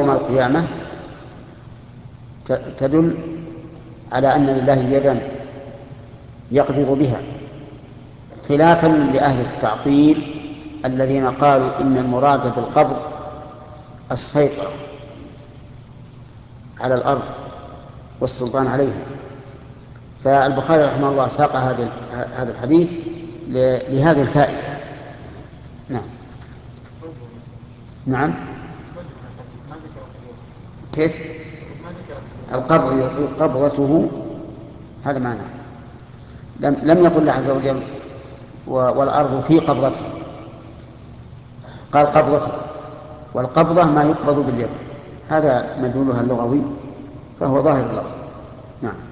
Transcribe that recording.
يوم القيامة تدل على أن لله يدا يقبض بها، خلافا لأهل التعطيل الذين قالوا إن المراد بالقبض السيطرة على الأرض والسلطان عليها. فالبخاري رحمه الله ساق هذا الحديث لهذه الفائدة. نعم. نعم. كيف؟ القبض قبضته، هذا معناه. لم يقل الله عز وجل والأرض في قبضته، قال قبضته، والقبضة ما يقبض باليد، هذا مدلولها اللغوي فهو ظاهر اللفظ. نعم.